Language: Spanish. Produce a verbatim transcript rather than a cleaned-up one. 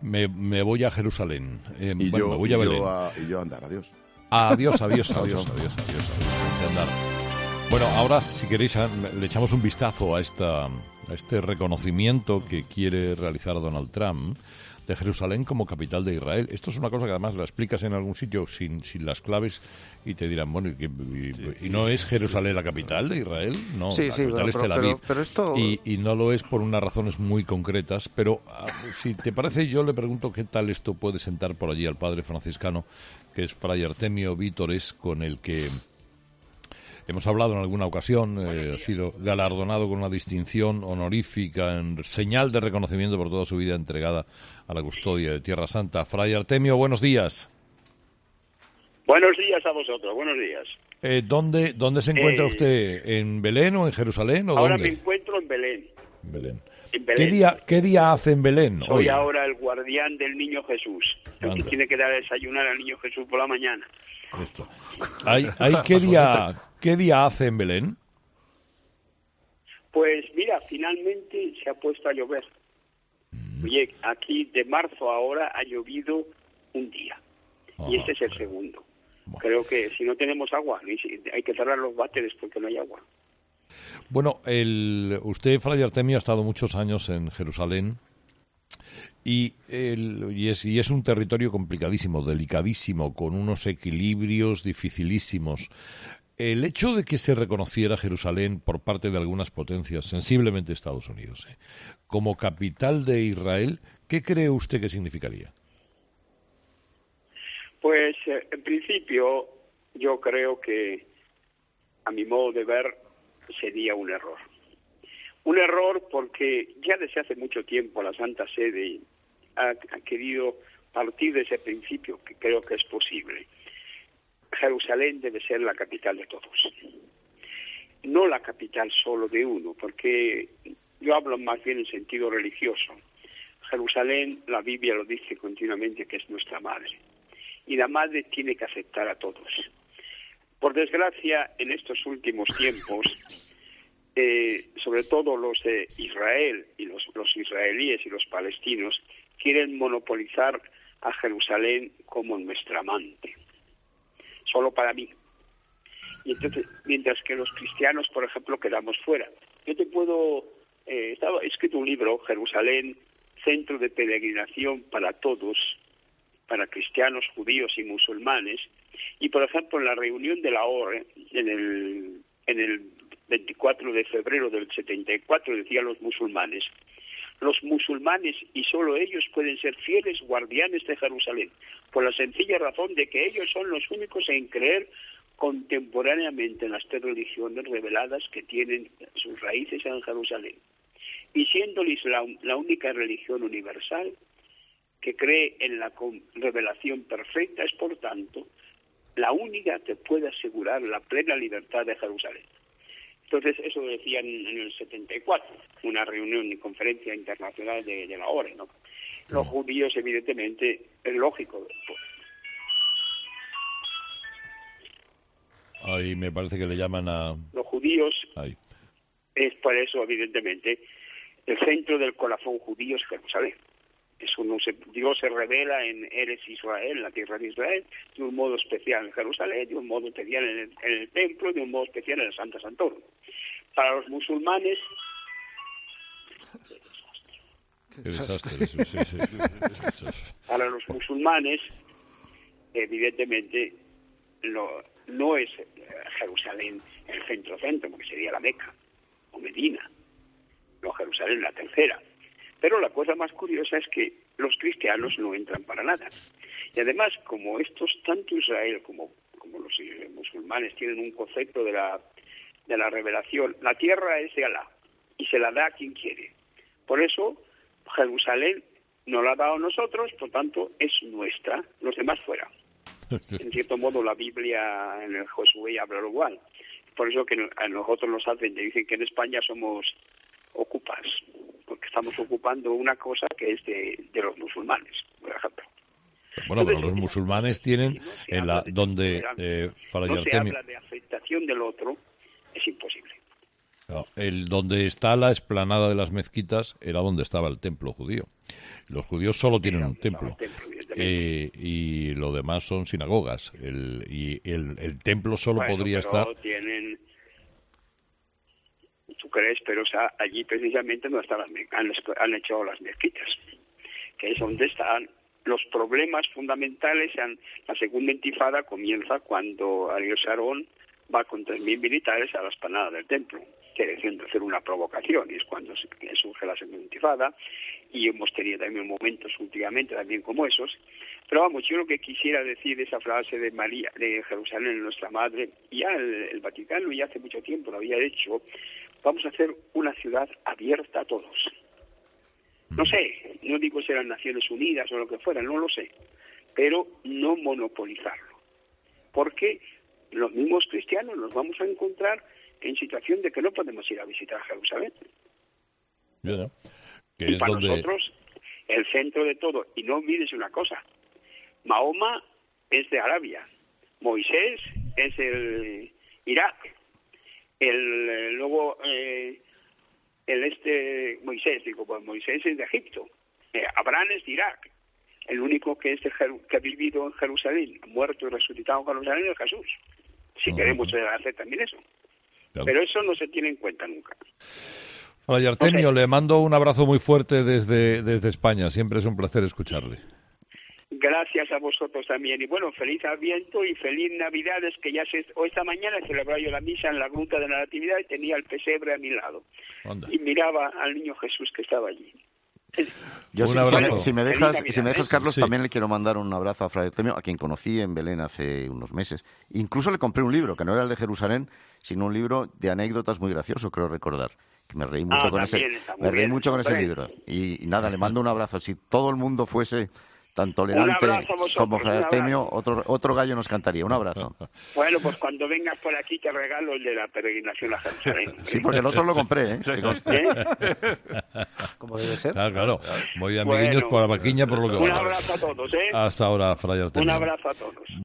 me, me voy a Jerusalén. Eh, y, bueno, yo, me voy a y, Belén. yo a, y yo a andar, adiós. Adiós, adiós, adiós, adiós, adiós, adiós, de andar. Bueno, ahora si queréis le echamos un vistazo a esta a este reconocimiento que quiere realizar Donald Trump de Jerusalén como capital de Israel. Esto es una cosa que además la explicas en algún sitio sin, sin las claves y te dirán, bueno, ¿y, qué, y, sí, ¿y no es Jerusalén sí, la capital de Israel? No, sí, la sí, capital bueno, es pero, Tel Aviv. Pero, pero esto... y, y no lo es por unas razones muy concretas, pero si te parece, yo le pregunto qué tal esto puede sentar por allí al padre franciscano, que es Fray Artemio Vítores, con el que hemos hablado en alguna ocasión. Eh, ha sido galardonado con una distinción honorífica en señal de reconocimiento por toda su vida entregada a la custodia de Tierra Santa. Fray Artemio, buenos días. Buenos días a vosotros, buenos días. Eh, ¿dónde, ¿Dónde se encuentra eh, usted? ¿En Belén o en Jerusalén? ¿O ahora dónde? me encuentro en Belén. Belén. En Belén. ¿Qué día, ¿Qué día hace en Belén? Soy hoy? ahora el guardián del niño Jesús, el Anda. que tiene que dar a desayunar al niño Jesús por la mañana. Esto. ¿Hay, hay, ¿qué, día, ¿Qué día hace en Belén? Pues mira, finalmente se ha puesto a llover. Mm. Oye, aquí de marzo ahora ha llovido un día. Ah, y este es el bueno. segundo. Bueno. Creo que si no tenemos agua, hay que cerrar los váteres porque no hay agua. Bueno, el, usted, Fray Artemio, ha estado muchos años en Jerusalén. Y, el, y, es, y es un territorio complicadísimo, delicadísimo, con unos equilibrios dificilísimos. El hecho de que se reconociera Jerusalén por parte de algunas potencias, sensiblemente Estados Unidos, ¿eh? como capital de Israel, ¿qué cree usted que significaría? Pues, eh, en principio, yo creo que, a mi modo de ver, sería un error. Un error porque ya desde hace mucho tiempo la Santa Sede ha, ha querido partir de ese principio, que creo que es posible. Jerusalén debe ser la capital de todos, no la capital solo de uno, porque yo hablo más bien en sentido religioso. Jerusalén, la Biblia lo dice continuamente, que es nuestra madre, y la madre tiene que aceptar a todos. Por desgracia, en estos últimos tiempos, Eh, sobre todo los de Israel y los, los israelíes y los palestinos quieren monopolizar a Jerusalén como nuestra amante, solo para mí. Y entonces, mientras que los cristianos, por ejemplo, quedamos fuera. Yo te puedo, eh, estaba he escrito un libro, Jerusalén, centro de peregrinación para todos, para cristianos, judíos y musulmanes. Y por ejemplo, en la reunión de la O N U, en el en el veinticuatro de febrero del setenta y cuatro, decían los musulmanes: los musulmanes y solo ellos pueden ser fieles guardianes de Jerusalén, por la sencilla razón de que ellos son los únicos en creer contemporáneamente en las tres religiones reveladas que tienen sus raíces en Jerusalén. Y siendo el Islam la única religión universal que cree en la revelación perfecta, es por tanto la única que puede asegurar la plena libertad de Jerusalén. Entonces, eso decían en el setenta y cuatro, una reunión y conferencia internacional de, de la O N U, ¿no? Los judíos, evidentemente, es lógico. Pues. Ahí me parece que le llaman a... Los judíos, Ahí. Es por eso, evidentemente, el centro del corazón judío es Jerusalén. Es uno, Dios se revela en Eretz Israel, en la tierra de Israel, de un modo especial en Jerusalén, de un modo especial en el, en el templo, de un modo especial en el Santa Santorum. Para los musulmanes... Qué desastre. Sí, sí, sí, sí, sí, sí. Para los musulmanes, evidentemente, lo, no es Jerusalén el centro-centro, porque sería la Meca o Medina. No, Jerusalén la tercera. Pero la cosa más curiosa es que los cristianos no entran para nada. Y además, como estos, tanto Israel como, como los musulmanes, tienen un concepto de la, de la revelación, la tierra es de Alá y se la da a quien quiere. Por eso, Jerusalén nos la ha dado a nosotros, por tanto, es nuestra, los demás fuera. En cierto modo, la Biblia en el Josué habla lo igual. Por eso que a nosotros nos hacen, dicen que en España somos ocupas, porque estamos ocupando una cosa que es de, de los musulmanes, por ejemplo. Bueno, Entonces, pero los musulmanes tienen, no en la, donde eh, Fray no Artemio... se habla de aceptación del otro, es imposible. No, el donde está la explanada de las mezquitas era donde estaba el templo judío. Los judíos solo tienen un templo, eh, y lo demás son sinagogas. El, y el, el templo solo bueno, podría pero estar... tienen... ¿Tú crees? Pero o sea, allí precisamente no están las me- han, han hecho las mezquitas, que es donde están los problemas fundamentales. Han, la segunda intifada comienza cuando Ariel Sharon va con tres mil militares a la explanada del templo, quiere decir hacer una provocación, y es cuando surge la segunda intifada, y hemos tenido también momentos últimamente también como esos. Pero vamos, yo lo que quisiera decir de esa frase de María, de Jerusalén, nuestra madre, ya el, el Vaticano ya hace mucho tiempo lo había hecho. Vamos a hacer una ciudad abierta a todos. No sé, no digo si eran Naciones Unidas o lo que fuera, no lo sé, pero no monopolizarlo, porque los mismos cristianos nos vamos a encontrar en situación de que no podemos ir a visitar Jerusalén. Yeah. Que Y es para donde... nosotros, el centro de todo. Y no olvides una cosa, Mahoma es de Arabia, Moisés es el Irak, el, el luego eh, el este Moisés, digo, pues Moisés es de Egipto, eh, Abraham es de Irak. El único que es de Jeru- que ha vivido en Jerusalén, muerto y resucitado en Jerusalén, es Jesús. Si uh-huh. queremos hacer también eso. Claro. Pero eso no se tiene en cuenta nunca. Fray Artemio, okay. Le mando un abrazo muy fuerte desde, desde España. Siempre es un placer escucharle. Gracias a vosotros también. Y bueno, feliz Adviento y feliz Navidades, que ya se... O esta mañana celebraba yo la misa en la Gruta de la Natividad y tenía el pesebre a mi lado. Anda. Y miraba al niño Jesús que estaba allí. Yo, si, si, me, si, me dejas, si me dejas, Carlos, sí. También le quiero mandar un abrazo a Fray Artemio, a quien conocí en Belén hace unos meses. Incluso le compré un libro, que no era el de Jerusalén, sino un libro de anécdotas muy gracioso, creo recordar. Que me reí mucho ah, con ese, me reí mucho con ese libro. Y, y nada, le mando un abrazo. Si todo el mundo fuese tan tolerante como Fray Artemio, otro, otro gallo nos cantaría. Un abrazo. Bueno, pues cuando vengas por aquí te regalo el de la peregrinación a Jerusalén. Sí, porque el otro lo compré, ¿eh? ¿Eh? Como debe ser. Claro, claro. Muy amiguiños bueno, por la vaquiña, por lo que un va. abrazo a todos, ¿eh? Hasta ahora, Fray Artemio. Un abrazo a todos.